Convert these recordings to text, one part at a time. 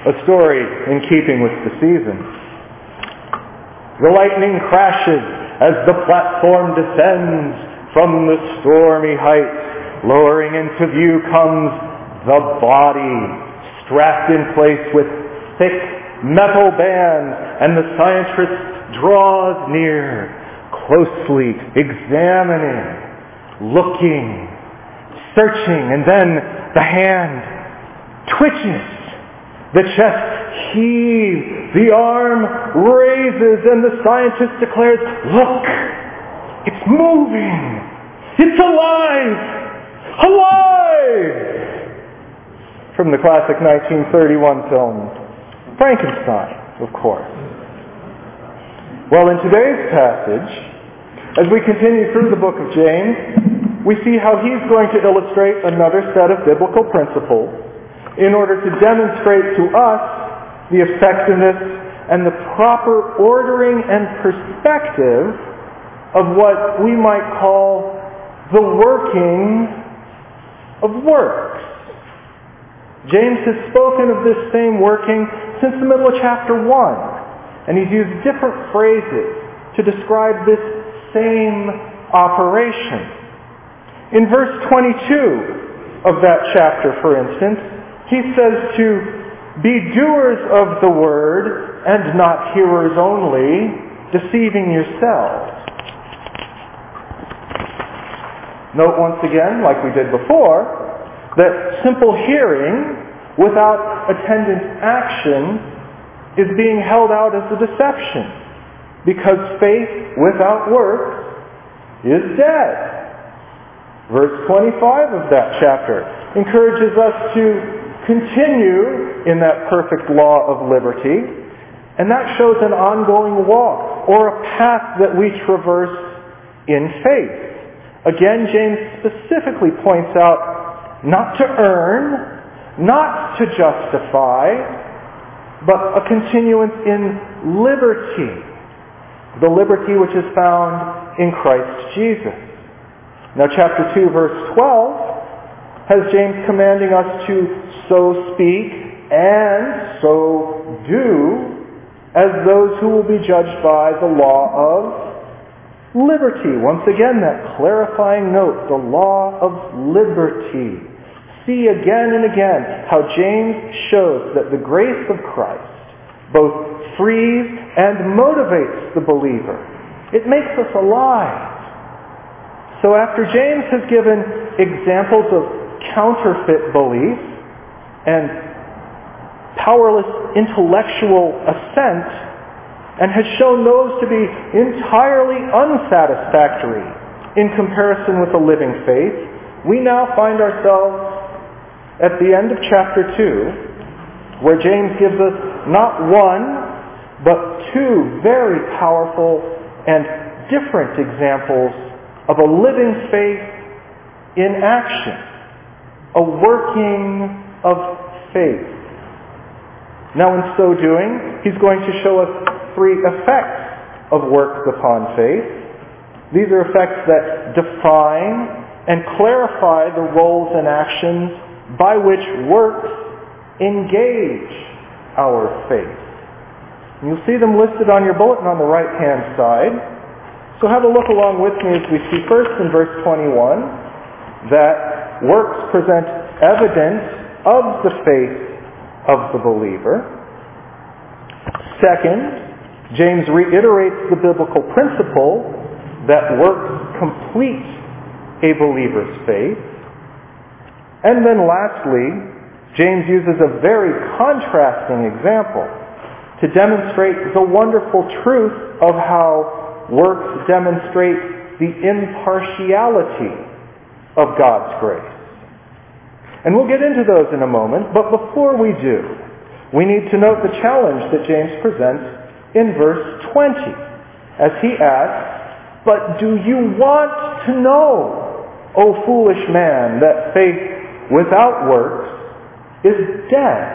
a story in keeping with the season. The lightning crashes as the platform descends from the stormy heights. Lowering into view comes the body, strapped in place with thick metal bands, and the scientist draws near, closely examining, looking, searching, and then the hand twitches, the chest heaves, the arm raises, and the scientist declares, "Look, it's moving! It's alive! Alive!" From the classic 1931 film, Frankenstein, of course. Well, in today's passage, as we continue through the book of James, we see how he's going to illustrate another set of biblical principles in order to demonstrate to us the effectiveness and the proper ordering and perspective of what we might call the working of works. James has spoken of this same working since the middle of chapter 1, and he's used different phrases to describe this same operation. In verse 22 of that chapter, for instance, he says to be doers of the word and not hearers only, deceiving yourselves. Note once again, like we did before, that simple hearing without attendant action is being held out as a deception, because faith without works is dead. Verse 25 of that chapter encourages us to continue in that perfect law of liberty, and that shows an ongoing walk or a path that we traverse in faith. Again, James specifically points out not to earn, not to justify, but a continuance in liberty. The liberty which is found in Christ Jesus. Now chapter 2 verse 12 has James commanding us to so speak and so do as those who will be judged by the law of liberty. Once again, that clarifying note, the law of liberty. See again and again how James shows that the grace of Christ both frees and motivates the believer. It makes us alive. So after James has given examples of counterfeit belief and powerless intellectual assent, and has shown those to be entirely unsatisfactory in comparison with a living faith, we now find ourselves at the end of chapter 2, where James gives us not one, but two very powerful and different examples of a living faith in action, a working of faith. Now in so doing, he's going to show us three effects of works upon faith. These are effects that define and clarify the roles and actions by which works engage our faith. And you'll see them listed on your bulletin on the right-hand side. So have a look along with me as we see first in verse 21 that works present evidence of the faith of the believer. Second, James reiterates the biblical principle that works complete a believer's faith. And then lastly, James uses a very contrasting example to demonstrate the wonderful truth of how works demonstrate the impartiality of God's grace. And we'll get into those in a moment, but before we do, we need to note the challenge that James presents in verse 20, as he asks, "But do you want to know, O foolish man, that faith without works is dead?"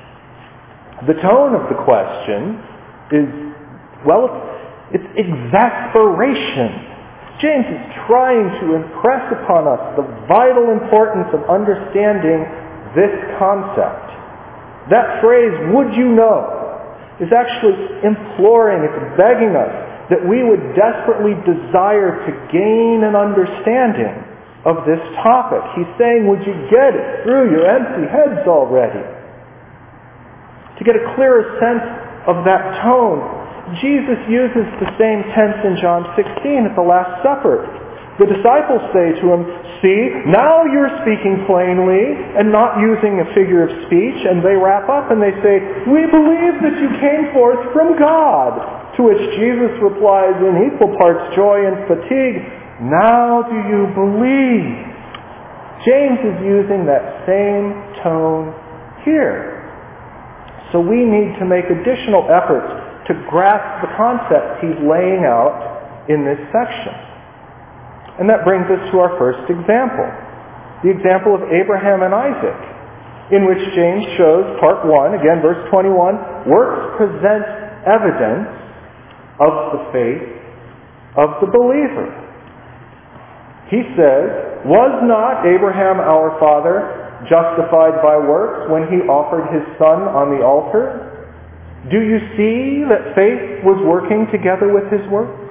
The tone of the question is, well, it's exasperation. James is trying to impress upon us the vital importance of understanding this concept. That phrase, would you know, is actually imploring, it's begging us that we would desperately desire to gain an understanding of this topic. He's saying, would you get it through your empty heads already? To get a clearer sense of that tone, Jesus uses the same tense in John 16 at the Last Supper. The disciples say to him, see, now you're speaking plainly and not using a figure of speech. And they wrap up and they say, we believe that you came forth from God. To which Jesus replies in equal parts joy and fatigue, now do you believe? James is using that same tone here. So we need to make additional efforts to grasp the concepts he's laying out in this section. And that brings us to our first example, the example of Abraham and Isaac, in which James shows, part 1, again verse 21, works present evidence of the faith of the believer. He says, was not Abraham our father justified by works when he offered his son on the altar? Do you see that faith was working together with his works?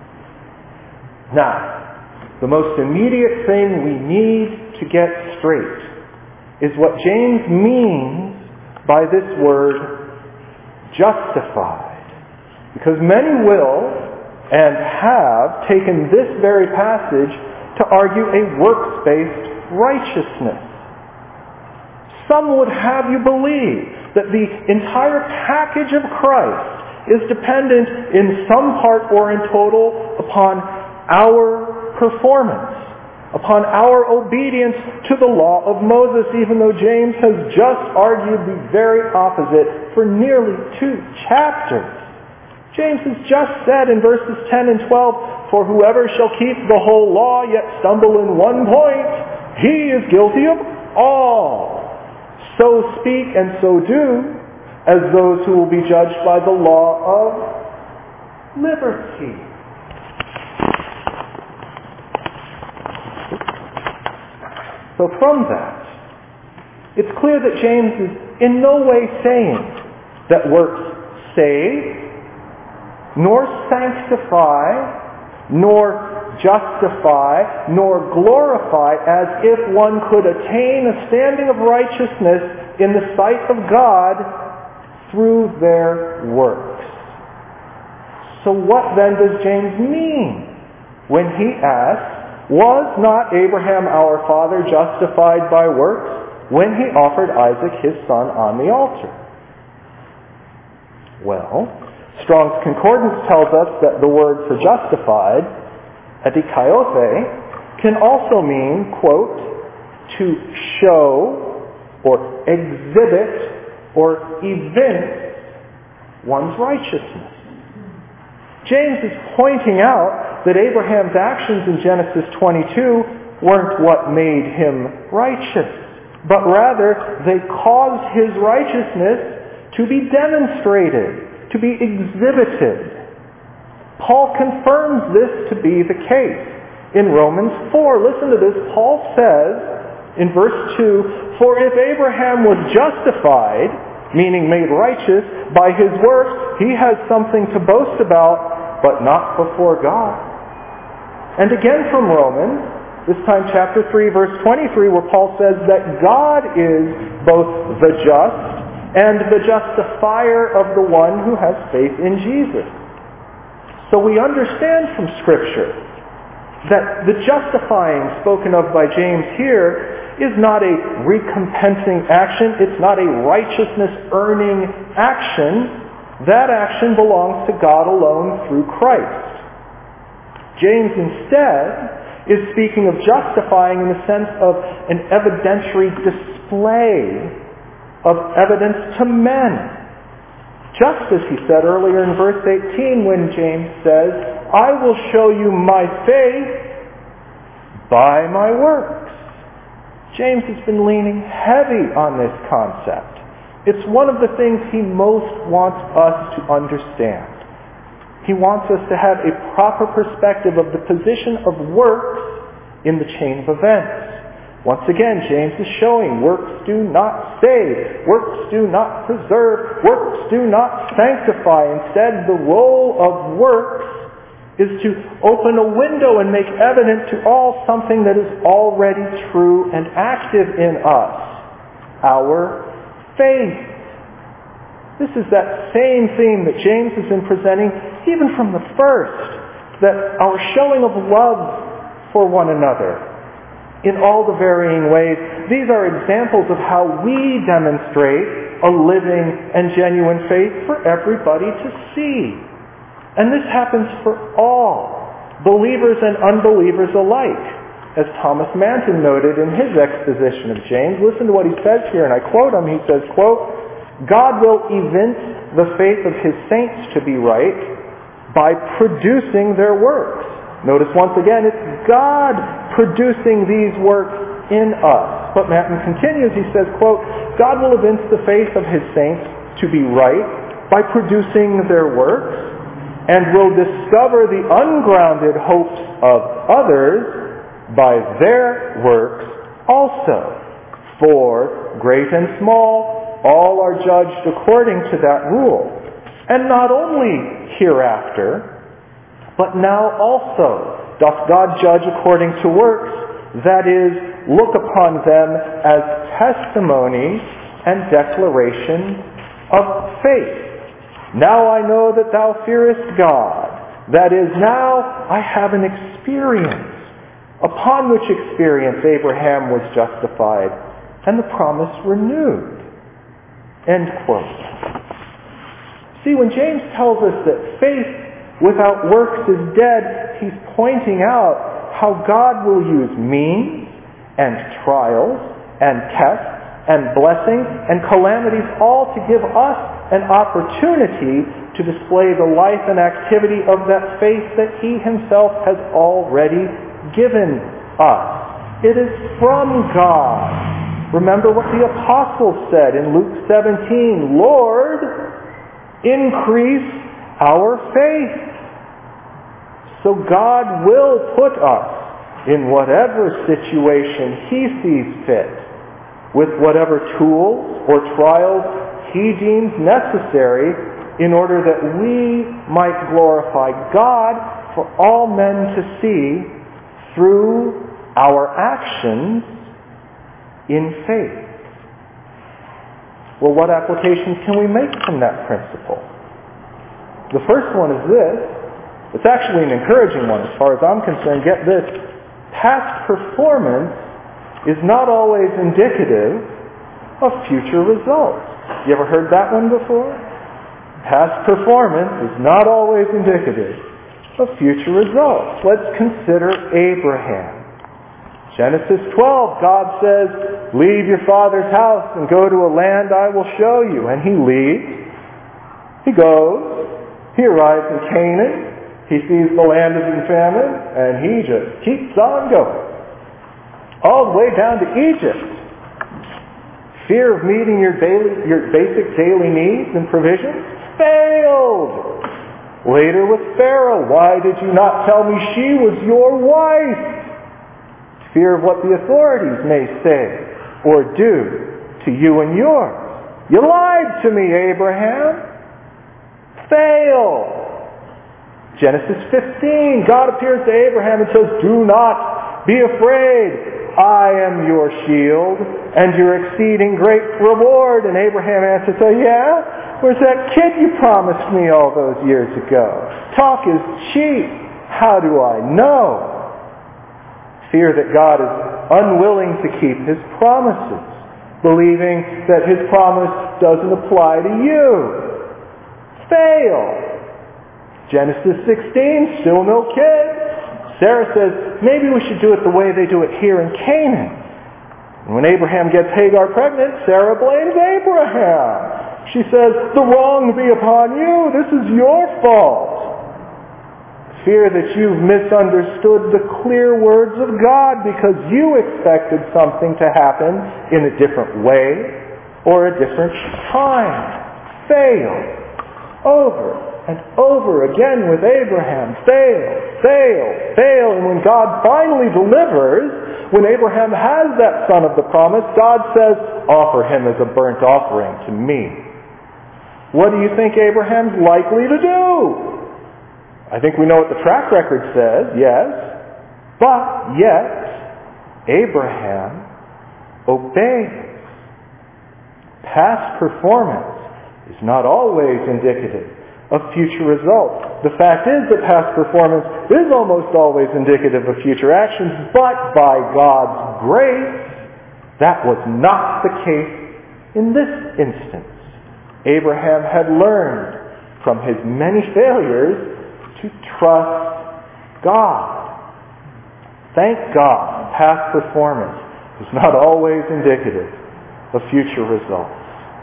Now, the most immediate thing we need to get straight is what James means by this word, justified. Because many will and have taken this very passage to argue a works-based righteousness. Some would have you believe that the entire package of Christ is dependent in some part or in total upon our performance, upon our obedience to the law of Moses, even though James has just argued the very opposite for nearly 2 chapters. James has just said in verses 10 and 12, for whoever shall keep the whole law yet stumble in one point, he is guilty of all. So speak and so do as those who will be judged by the law of liberty. So from that, it's clear that James is in no way saying that works save, nor sanctify, nor justify, nor glorify, as if one could attain a standing of righteousness in the sight of God through their works. So what then does James mean when he asks, was not Abraham our father justified by works when he offered Isaac his son on the altar? Well, Strong's Concordance tells us that the word for justified, adikaiothe, can also mean, quote, to show or exhibit or evince one's righteousness. James is pointing out that Abraham's actions in Genesis 22 weren't what made him righteous, but rather they caused his righteousness to be demonstrated, to be exhibited. Paul confirms this to be the case in Romans 4. Listen to this. Paul says in verse 2, for if Abraham was justified, meaning made righteous, by his works, he has something to boast about, but not before God. And again from Romans, this time chapter 3, verse 23, where Paul says that God is both the just and the justifier of the one who has faith in Jesus. So we understand from Scripture that the justifying spoken of by James here is not a recompensing action. It's not a righteousness-earning action. That action belongs to God alone through Christ. James instead is speaking of justifying in the sense of an evidentiary display of evidence to men. Just as he said earlier in verse 18 when James says, I will show you my faith by my works. James has been leaning heavy on this concept. It's one of the things he most wants us to understand. He wants us to have a proper perspective of the position of works in the chain of events. Once again, James is showing works do not save, works do not preserve, works do not sanctify. Instead, the role of works is to open a window and make evident to all something that is already true and active in us. Our faith. This is that same theme that James has been presenting even from the first, that our showing of love for one another in all the varying ways. These are examples of how we demonstrate a living and genuine faith for everybody to see. And this happens for all, believers and unbelievers alike. As Thomas Manton noted in his exposition of James, listen to what he says here, and I quote him. He says, quote, "God will evince the faith of his saints to be right by producing their works." Notice once again, it's God producing these works in us. But Manton continues, he says, quote, "God will evince the faith of his saints to be right by producing their works, and will discover the ungrounded hopes of others by their works also. For great and small, all are judged according to that rule. And not only hereafter, but now also doth God judge according to works, that is, look upon them as testimonies and declarations of faith. Now I know that thou fearest God. That is, now I have an experience, upon which experience Abraham was justified, and the promise renewed. End quote. See, when James tells us that faith without works is dead, he's pointing out how God will use means and trials and tests and blessings and calamities all to give us an opportunity to display the life and activity of that faith that he himself has already given us. It is from God. Remember what the apostles said in Luke 17, "Lord, increase our faith." So God will put us in whatever situation he sees fit, with whatever tools or trials he deems necessary, in order that we might glorify God for all men to see through our actions in faith. Well, what applications can we make from that principle? The first one is this. It's actually an encouraging one as far as I'm concerned. Get this. Past performance is not always indicative of future results. You ever heard that one before? Past performance is not always indicative of future results. Let's consider Abraham. Genesis 12, God says, "Leave your father's house and go to a land I will show you." And he leaves. He goes. He arrives in Canaan. He sees the land is in famine, and he just keeps on going. All the way down to Egypt. Fear of meeting your basic daily needs and provisions failed. Later with Pharaoh, "Why did you not tell me she was your wife?" Fear of what the authorities may say or do to you and yours. "You lied to me, Abraham." Fail. Genesis 15, God appears to Abraham and says, "Do not be afraid. I am your shield and your exceeding great reward." And Abraham answers, "Oh yeah? Where's that kid you promised me all those years ago? Talk is cheap. How do I know?" Fear that God is unwilling to keep his promises, believing that his promise doesn't apply to you. Fail. Genesis 16, still no kid. Sarah says, "Maybe we should do it the way they do it here in Canaan." And when Abraham gets Hagar pregnant, Sarah blames Abraham. She says, "The wrong be upon you. This is your fault." Fear that you've misunderstood the clear words of God because you expected something to happen in a different way or a different time. Fail. Over and over again with Abraham. Fail, fail, fail. And when God finally delivers, when Abraham has that son of the promise, God says, offer him as a burnt offering to me. What do you think Abraham's likely to do? I think we know what the track record says, yes. But yet, Abraham obeys. Past performance is not always indicative of future results. The fact is that past performance is almost always indicative of future actions, but by God's grace, that was not the case in this instance. Abraham had learned from his many failures to trust God. Thank God, past performance is not always indicative of future results.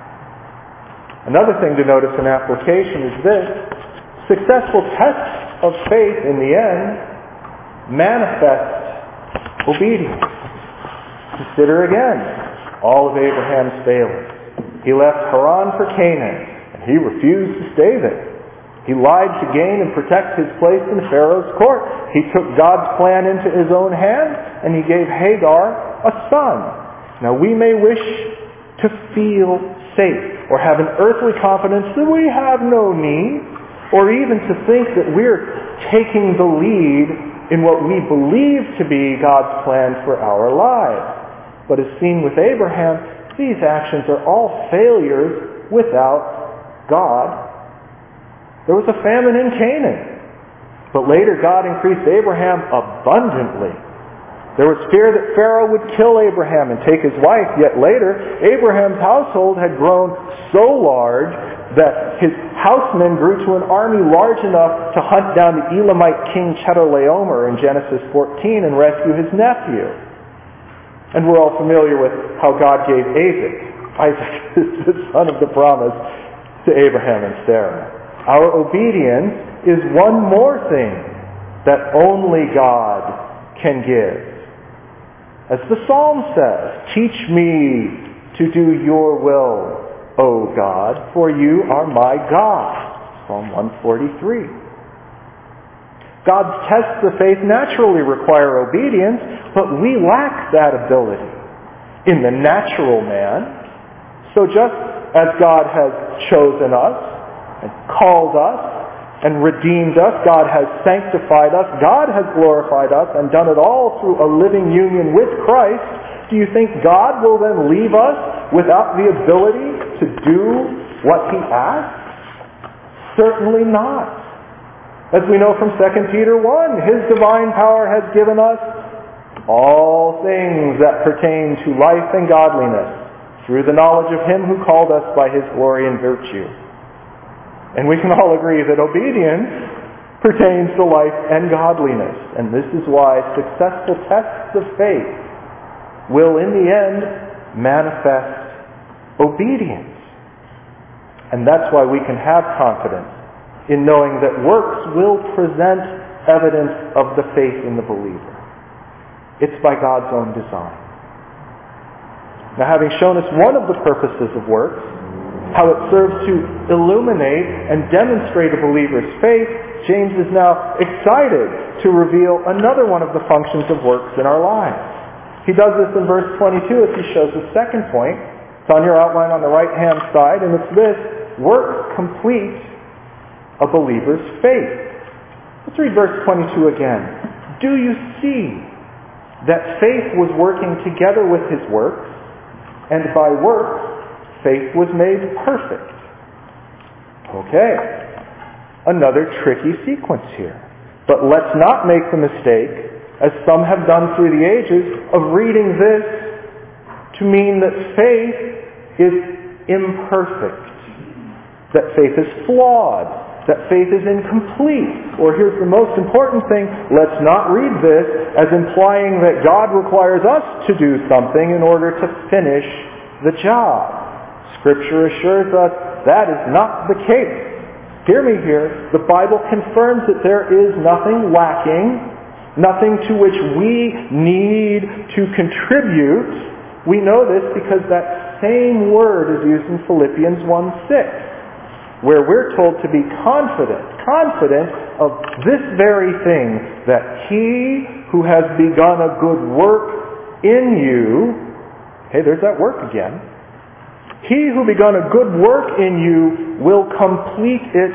Another thing to notice in application is this: successful tests of faith in the end manifest obedience. Consider again all of Abraham's failures. He left Haran for Canaan, and he refused to stay there. He lied to gain and protect his place in Pharaoh's court. He took God's plan into his own hands, and he gave Hagar a son. Now we may wish to feel safe, or have an earthly confidence that we have no need, or even to think that we're taking the lead in what we believe to be God's plan for our lives. But as seen with Abraham, these actions are all failures without God. There was a famine in Canaan, but later God increased Abraham abundantly. There was fear that Pharaoh would kill Abraham and take his wife, yet later Abraham's household had grown so large that his housemen grew to an army large enough to hunt down the Elamite king Chedorlaomer in Genesis 14 and rescue his nephew. And we're all familiar with how God gave Isaac the son of the promise, to Abraham and Sarah. Our obedience is one more thing that only God can give. As the Psalm says, teach me to do your will, O God, for you are my God. Psalm 143. God's tests of faith naturally require obedience, but we lack that ability in the natural man. So just as God has chosen us and called us and redeemed us, God has sanctified us, God has glorified us, and done it all through a living union with Christ, do you think God will then leave us without the ability to do what He asks? Certainly not. As we know from 2 Peter 1, His divine power has given us all things that pertain to life and godliness through the knowledge of Him who called us by His glory and virtue. And we can all agree that obedience pertains to life and godliness. And this is why successful tests of faith will in the end manifest obedience. And that's why we can have confidence in knowing that works will present evidence of the faith in the believer. It's by God's own design. Now, having shown us one of the purposes of works, how it serves to illuminate and demonstrate a believer's faith, James is now excited to reveal another one of the functions of works in our lives. He does this in verse 22 as he shows the second point. It's on your outline on the right-hand side, and it's this: works complete a believer's faith. Let's read verse 22 again. Do you see that faith was working together with his works, and by works faith was made perfect? Okay. Another tricky sequence here. But let's not make the mistake, as some have done through the ages, of reading this to mean that faith is imperfect, that faith is flawed, that faith is incomplete. Or here's the most important thing, let's not read this as implying that God requires us to do something in order to finish the job. Scripture assures us that is not the case. Hear me here. The Bible confirms that there is nothing lacking, nothing to which we need to contribute. We know this because that same word is used in Philippians 1:6, where we're told to be confident of this very thing, that He who has begun a good work in you, hey, there's that work again. He who begun a good work in you will complete it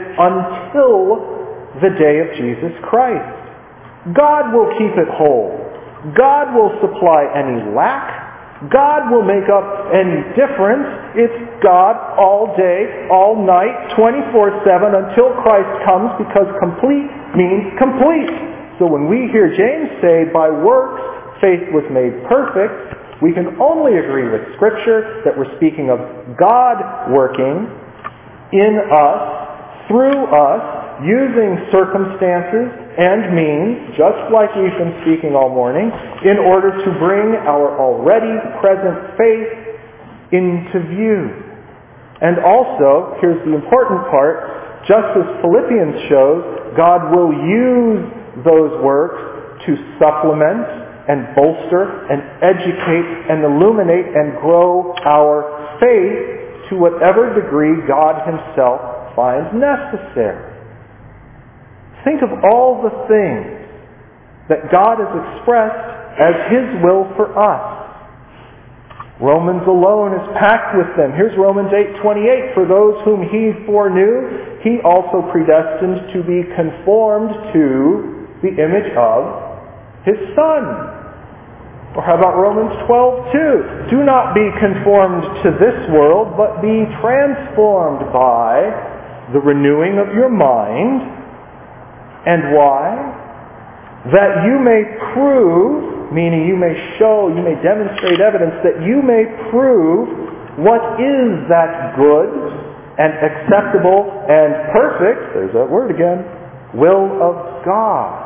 until the day of Jesus Christ. God will keep it whole. God will supply any lack. God will make up any difference. It's God all day, all night, 24/7 until Christ comes, because complete means complete. So when we hear James say, by works faith was made perfect, we can only agree with Scripture that we're speaking of God working in us, through us, using circumstances and means, just like we've been speaking all morning, in order to bring our already present faith into view. And also, here's the important part, just as Philippians shows, God will use those works to supplement and bolster and educate and illuminate and grow our faith to whatever degree God Himself finds necessary. Think of all the things that God has expressed as His will for us. Romans alone is packed with them. Here's Romans 8:28. For those whom He foreknew, He also predestined to be conformed to the image of His Son. Or how about Romans 12:2? Do not be conformed to this world, but be transformed by the renewing of your mind. And why? That you may prove, meaning you may show, you may demonstrate evidence, that you may prove what is that good and acceptable and perfect, there's that word again, will of God.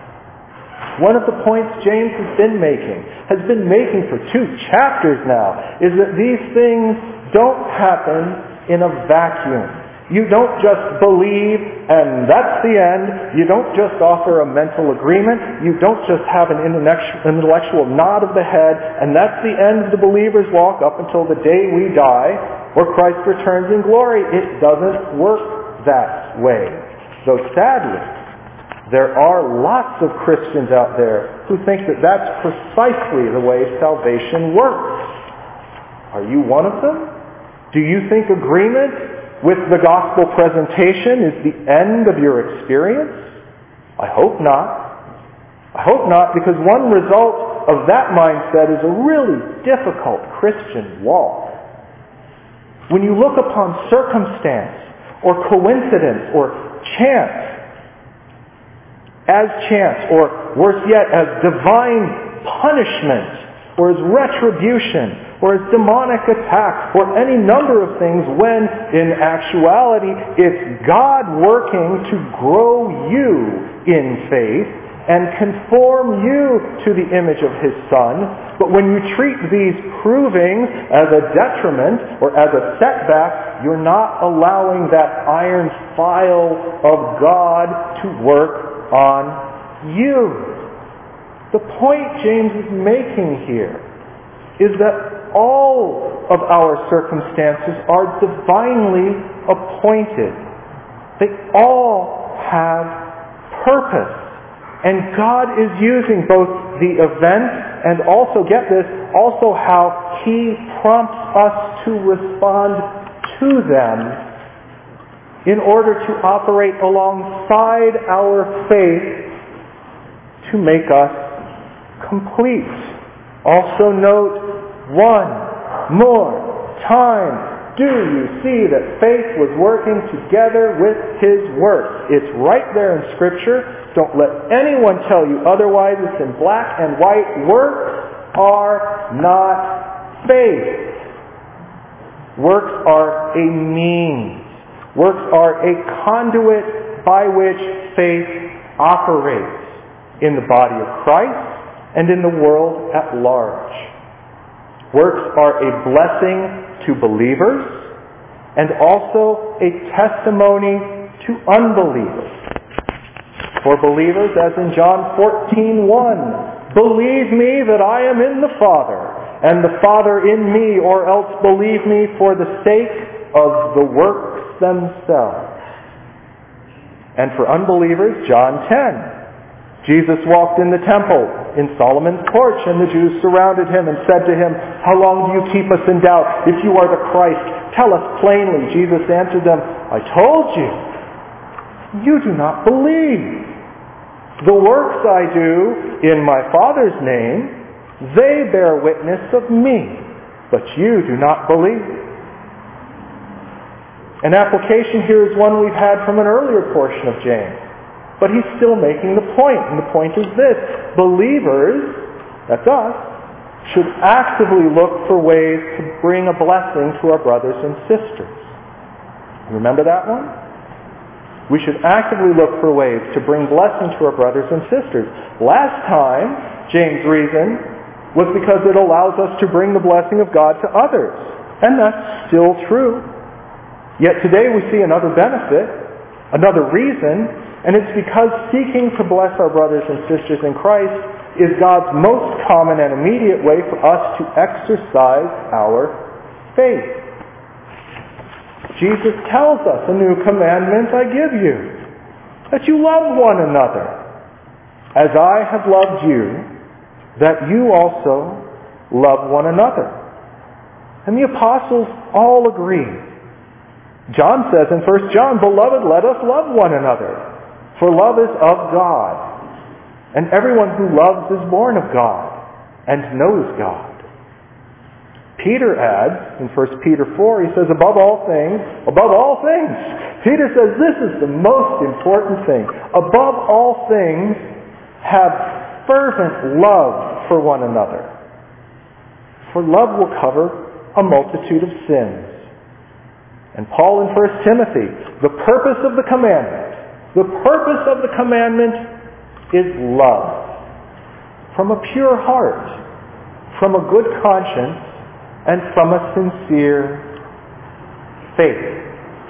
One of the points James has been making for 2 chapters now, is that these things don't happen in a vacuum. You don't just believe and that's the end. You don't just offer a mental agreement. You don't just have an intellectual nod of the head and that's the end of the believer's walk up until the day we die or Christ returns in glory. It doesn't work that way. Though sadly, there are lots of Christians out there who think that that's precisely the way salvation works. Are you one of them? Do you think agreement with the gospel presentation is the end of your experience? I hope not. I hope not, because one result of that mindset is a really difficult Christian walk. When you look upon circumstance or coincidence or chance, as chance, or worse yet, as divine punishment, or as retribution, or as demonic attack, or any number of things, when in actuality it's God working to grow you in faith and conform you to the image of His Son. But when you treat these provings as a detriment or as a setback, you're not allowing that iron file of God to work on you. The point James is making here is that all of our circumstances are divinely appointed. They all have purpose. And God is using both the event and also, get this, also how He prompts us to respond to them in order to operate alongside our faith to make us complete. Also note one more time. Do you see that faith was working together with His work? It's right there in Scripture. Don't let anyone tell you otherwise. It's in black and white. Works are not faith. Works are a means. Works are a conduit by which faith operates in the body of Christ and in the world at large. Works are a blessing to believers and also a testimony to unbelievers. For believers, as in John 14:1, believe me that I am in the Father, and the Father in me, or else believe me for the sake of the works themselves. And for unbelievers, John 10, Jesus walked in the temple in Solomon's porch, and the Jews surrounded him and said to him, "How long do you keep us in doubt? If you are the Christ, tell us plainly." Jesus answered them, "I told you. You do not believe. The works I do in my Father's name, they bear witness of me, but you do not believe." An application here is one we've had from an earlier portion of James. But he's still making the point, and the point is this: believers, that's us, should actively look for ways to bring a blessing to our brothers and sisters. Remember that one? We should actively look for ways to bring blessing to our brothers and sisters. Last time, James' reason was because it allows us to bring the blessing of God to others. And that's still true. Yet today we see another benefit, another reason, and it's because seeking to bless our brothers and sisters in Christ is God's most common and immediate way for us to exercise our faith. Jesus tells us, "A new commandment I give you, that you love one another, as I have loved you, that you also love one another." And the apostles all agree. John says in 1 John, "Beloved, let us love one another, for love is of God, and everyone who loves is born of God and knows God." Peter adds in 1 Peter 4, he says, above all things, Peter says this is the most important thing. Above all things, have fervent love for one another, for love will cover a multitude of sins. And Paul in 1 Timothy, the purpose of the commandment is love. From a pure heart, from a good conscience, and from a sincere faith.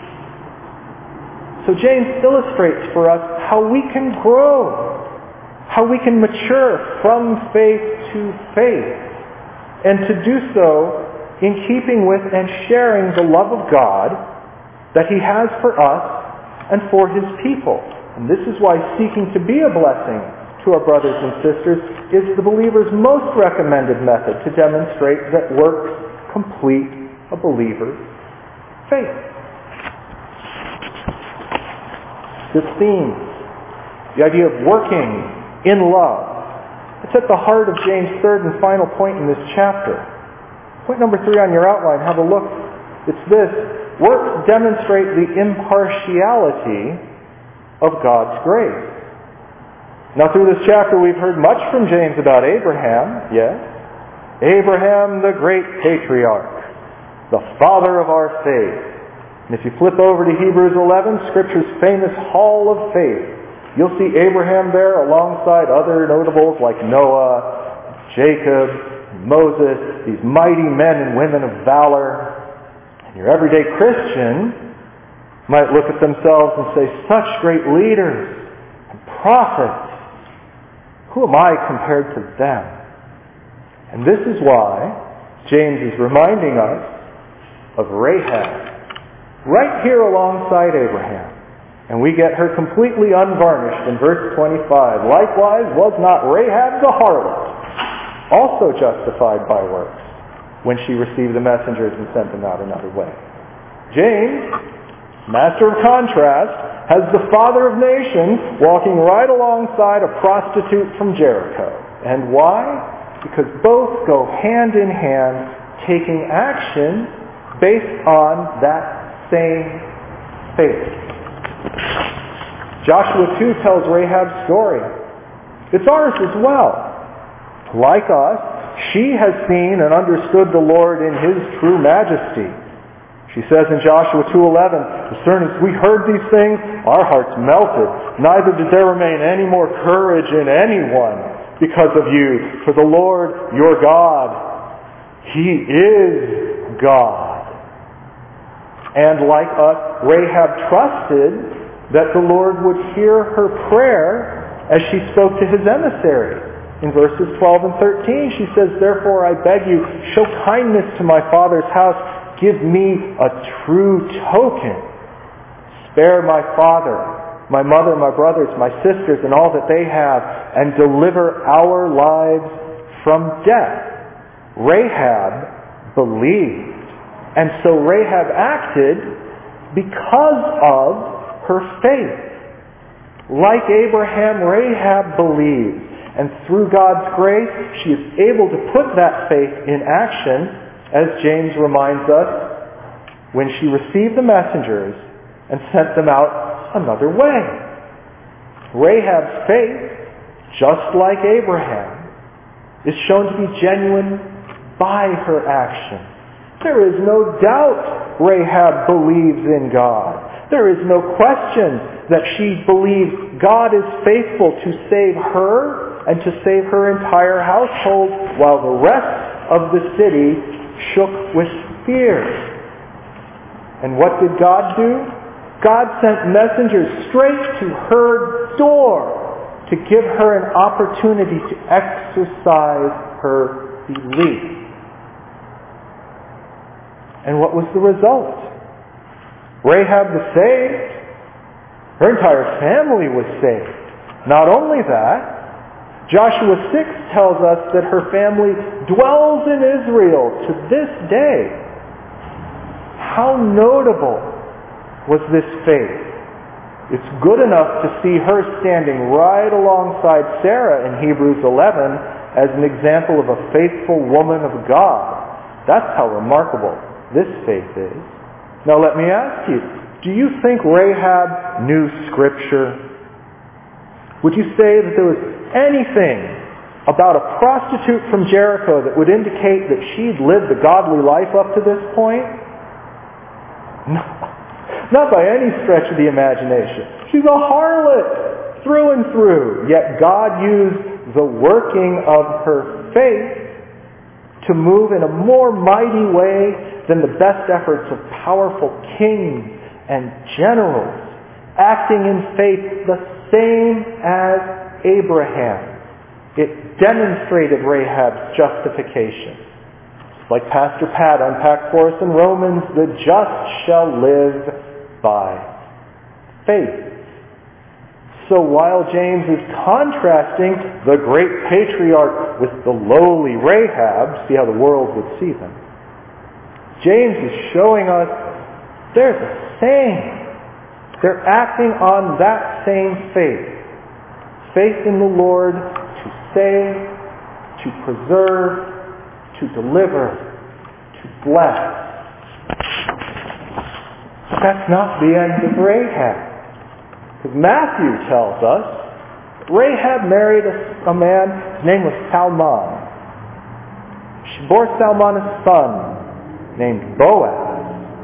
So James illustrates for us how we can grow, how we can mature from faith to faith, and to do so in keeping with and sharing the love of God that He has for us and for His people. And this is why seeking to be a blessing to our brothers and sisters is the believer's most recommended method to demonstrate that works complete a believer's faith. This theme, the idea of working in love, it's at the heart of James' third and final point in this chapter. Point number 3 on your outline, have a look. It's this: works demonstrate the impartiality of God's grace. Now through this chapter we've heard much from James about Abraham, yes. Abraham, the great patriarch, the father of our faith. And if you flip over to Hebrews 11, Scripture's famous hall of faith, you'll see Abraham there alongside other notables like Noah, Jacob, Moses, these mighty men and women of valor. And your everyday Christian might look at themselves and say, such great leaders and prophets, who am I compared to them? And this is why James is reminding us of Rahab, right here alongside Abraham. And we get her completely unvarnished in verse 25. Likewise was not Rahab the harlot also justified by works when she received the messengers and sent them out another way. James, master of contrast, has the father of nations walking right alongside a prostitute from Jericho. And why? Because both go hand in hand, taking action based on that same faith. Joshua 2 tells Rahab's story. It's ours as well. Like us, she has seen and understood the Lord in His true majesty. She says in Joshua 2:11, as soon as we heard these things, our hearts melted. Neither did there remain any more courage in anyone because of you. For the Lord, your God, He is God. And like us, Rahab trusted that the Lord would hear her prayer as she spoke to His emissary. In verses 12 and 13, she says, therefore I beg you, show kindness to my father's house. Give me a true token. Spare my father my mother, my brothers, my sisters, and all that they have, and deliver our lives from death." Rahab believed. And so Rahab acted because of her faith. Like Abraham, Rahab believes. And through God's grace, she is able to put that faith in action, as James reminds us, when she received the messengers and sent them out another way. Rahab's faith, just like Abraham, is shown to be genuine by her action. There is no doubt Rahab believes in God. There is no question that she believes God is faithful to save her and to save her entire household, while the rest of the city shook with fear. And what did God do? God sent messengers straight to her door to give her an opportunity to exercise her belief. And what was the result? Rahab was saved. Her entire family was saved. Not only that, Joshua 6 tells us that her family dwells in Israel to this day. How notable was this faith? It's good enough to see her standing right alongside Sarah in Hebrews 11 as an example of a faithful woman of God. That's how remarkable this faith is. Now let me ask you, do you think Rahab knew Scripture? Would you say that there was anything about a prostitute from Jericho that would indicate that she'd lived a godly life up to this point? No, not by any stretch of the imagination. She's a harlot through and through. Yet God used the working of her faith to move in a more mighty way than the best efforts of powerful kings and generals, acting in faith the same as Abraham. It demonstrated Rahab's justification. Like Pastor Pat unpacked for us in Romans, the just shall live by faith. So while James is contrasting the great patriarch with the lowly Rahab, see how the world would see them, James is showing us they're the same. They're acting on that same faith. Faith in the Lord to save, to preserve, to deliver, to bless. But that's not the end of Rahab. Because Matthew tells us Rahab married a man, his name was Salmon. She bore Salmon a son named Boaz.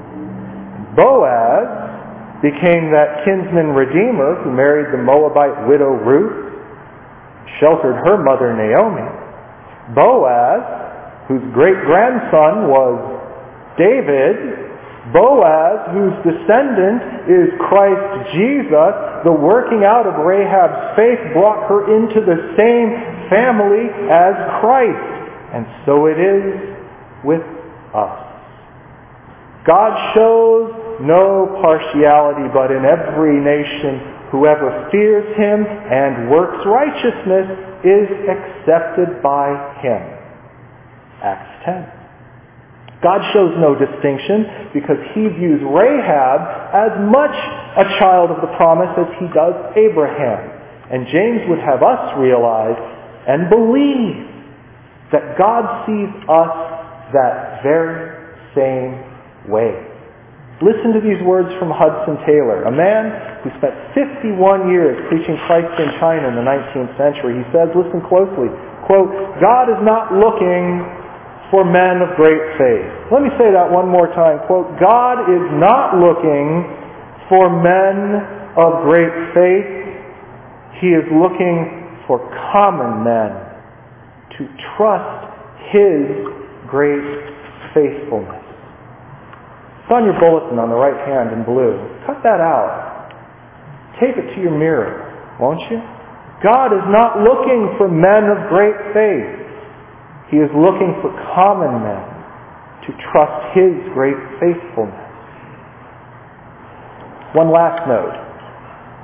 Boaz became that kinsman redeemer who married the Moabite widow Ruth, sheltered her mother Naomi. Boaz, whose great-grandson was David, Boaz, whose descendant is Christ Jesus, the working out of Rahab's faith brought her into the same family as Christ. And so it is with us. God shows no partiality, but in every nation, whoever fears Him and works righteousness is accepted by Him. Acts 10. God shows no distinction because He views Rahab as much a child of the promise as He does Abraham. And James would have us realize and believe that God sees us that very same way. Listen to these words from Hudson Taylor, a man who spent 51 years preaching Christ in China in the 19th century. He says, listen closely, quote, "God is not looking for men of great faith." Let me say that one more time, quote, "God is not looking for men of great faith. He is looking for common men to trust His great faithfulness." It's on your bulletin on the right hand in blue. Cut that out. Tape it to your mirror, won't you? God is not looking for men of great faith. He is looking for common men to trust His great faithfulness. One last note.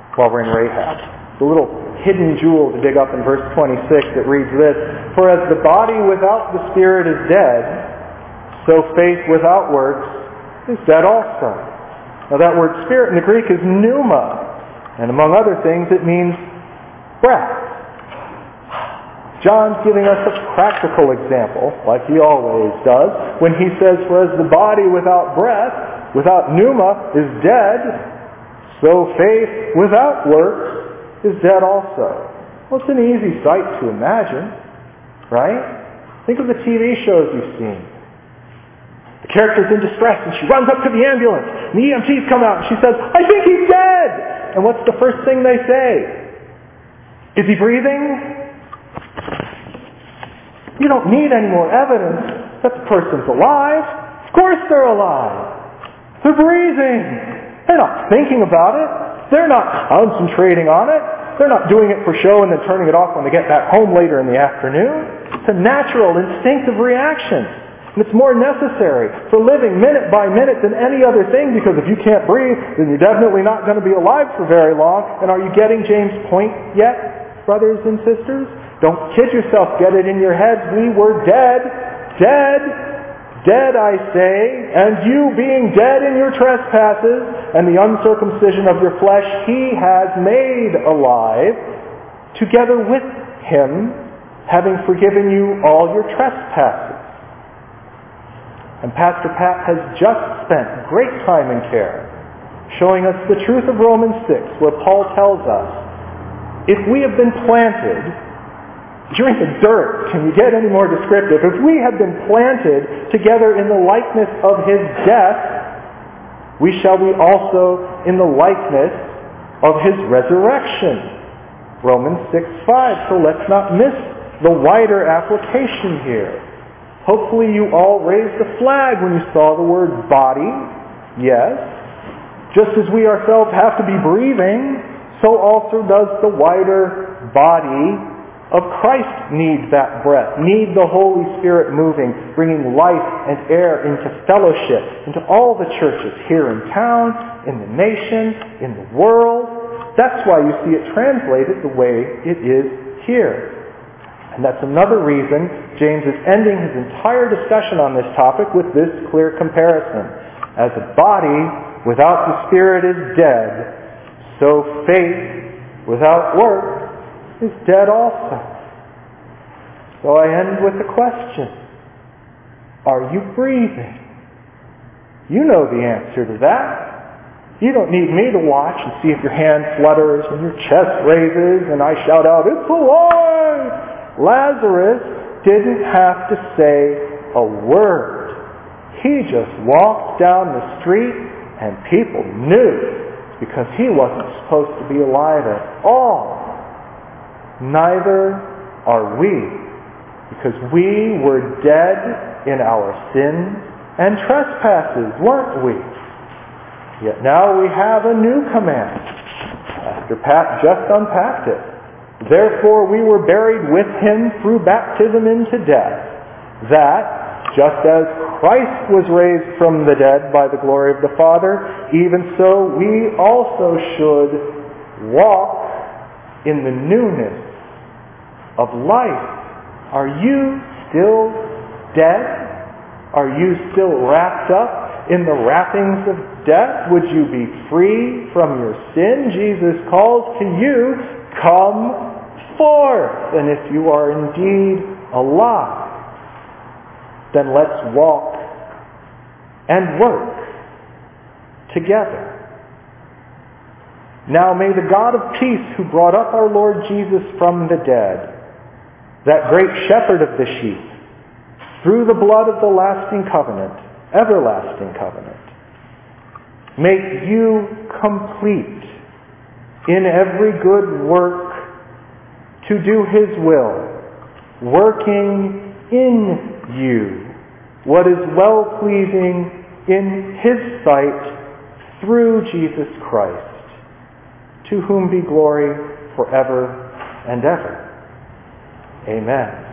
while we're in Rahab. The little hidden jewel to dig up in verse 26 that reads this, "For as the body without the spirit is dead, so faith without works is dead also." Now that word spirit in the Greek is pneuma, and among other things it means breath. John's giving us a practical example, like he always does, when he says, "For as the body without breath, without pneuma, is dead, so faith without works is dead also." Well, it's an easy sight to imagine, right? Think of the TV shows you've seen. The character's in distress and she runs up to the ambulance and the EMTs come out and she says, "I think he's dead!" And what's the first thing they say? "Is he breathing?" You don't need any more evidence that the person's alive. Of course they're alive. They're breathing. They're not thinking about it. They're not concentrating on it. They're not doing it for show and then turning it off when they get back home later in the afternoon. It's a natural, instinctive reaction. And it's more necessary for living minute by minute than any other thing, because if you can't breathe, then you're definitely not going to be alive for very long. And are you getting James' point yet, brothers and sisters? Don't kid yourself. Get it in your heads. We were dead. Dead, I say, and you being dead in your trespasses and the uncircumcision of your flesh, he has made alive, together with him, having forgiven you all your trespasses. And Pastor Pat has just spent great time and care showing us the truth of Romans 6, where Paul tells us, if we have been planted, you're in the dirt. Can you get any more descriptive? If we have been planted together in the likeness of his death, we shall be also in the likeness of his resurrection. Romans 6:5. So let's not miss the wider application here. Hopefully you all raised a flag when you saw the word body. Yes. Just as we ourselves have to be breathing, so also does the wider body of Christ need that breath, need the Holy Spirit moving, bringing life and air into fellowship, into all the churches here in town, in the nation, in the world. That's why you see it translated the way it is here. And that's another reason James is ending his entire discussion on this topic with this clear comparison. As a body without the Spirit is dead, so faith without works is dead also. So I end with a question. Are you breathing? You know the answer to that. You don't need me to watch and see if your hand flutters and your chest raises and I shout out, "It's alive!" Lazarus didn't have to say a word. He just walked down the street and people knew, because he wasn't supposed to be alive at all. Neither are we, because we were dead in our sins and trespasses, weren't we? Yet now we have a new command. Pastor Pat just unpacked it. Therefore we were buried with him through baptism into death, that, just as Christ was raised from the dead by the glory of the Father, even so we also should walk in the newness of life. Are you still dead? Are you still wrapped up in the wrappings of death? Would you be free from your sin? Jesus calls to you, come forth. And if you are indeed alive, then let's walk and work together. Now may the God of peace, who brought up our Lord Jesus from the dead, that great shepherd of the sheep, through the blood of the lasting covenant, everlasting covenant, make you complete in every good work to do his will, working in you what is well-pleasing in his sight through Jesus Christ, to whom be glory forever and ever. Amen.